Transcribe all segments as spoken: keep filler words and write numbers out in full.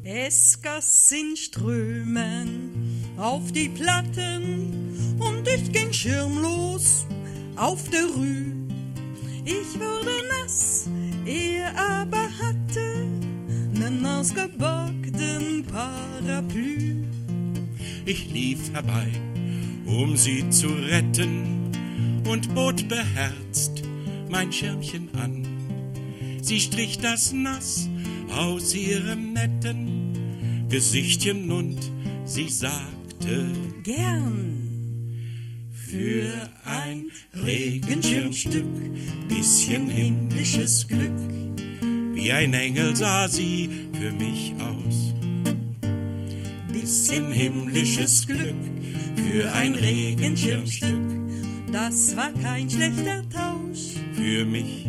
Es goss in Strömen auf die Platten und ich ging schirmlos auf der Rue. Ich wurde nass, er aber hatte nen ausgeborgten Parapluie. Ich lief herbei, um sie zu retten, und bot beherzt mein Schirmchen an. Sie strich das Nass aus ihrem netten Gesichtchen und sie sagte: Gern. Für ein Regenschirmstück, bisschen himmlisches Glück, wie ein Engel sah sie für mich aus. Bisschen himmlisches Glück, für ein Regenschirmstück, das war kein schlechter Tausch für mich.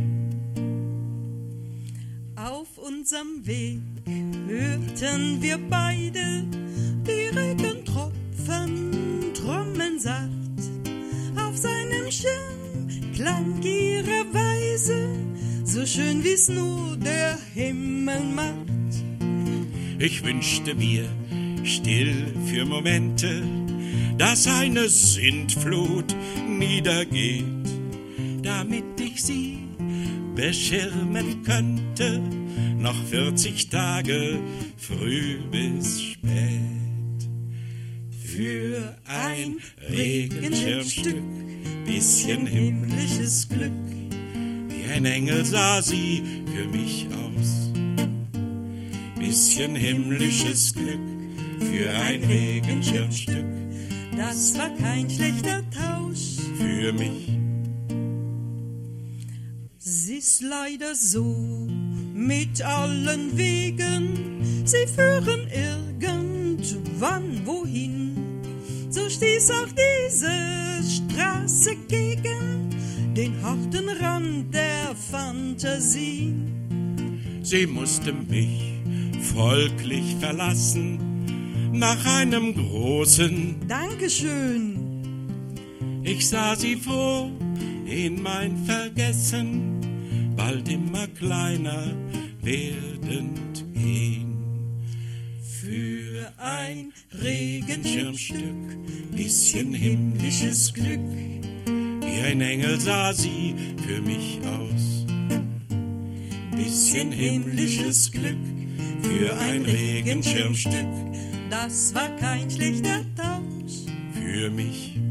Auf unserem Weg hörten wir beide die Regentropfen trommeln sacht. Auf seinem Schirm klang ihre Weise, so schön wie's nur der Himmel macht. Ich wünschte mir still für Momente, dass eine Sintflut niedergeht, damit ich sie beschirmen könnte, noch vierzig Tage früh bis spät. Für ein Regenschirmstück, bisschen himmlisches Glück, wie ein Engel sah sie für mich aus. Bisschen himmlisches Glück, für ein Regenschirmstück, das war kein schlechter Tausch für mich. Es ist leider so mit allen Wegen, sie führen irgendwann wohin. So stieß auch diese Straße gegen den harten Rand der Fantasie. Sie musste mich folglich verlassen, nach einem großen Dankeschön. Ich sah sie froh in mein Vergessen, bald immer kleiner werdend gehen. Für ein Regenschirmstück, bisschen himmlisches Glück, wie ein Engel sah sie für mich aus. Bisschen himmlisches Glück, für ein Regenschirmstück, das war kein schlechter Tausch für mich.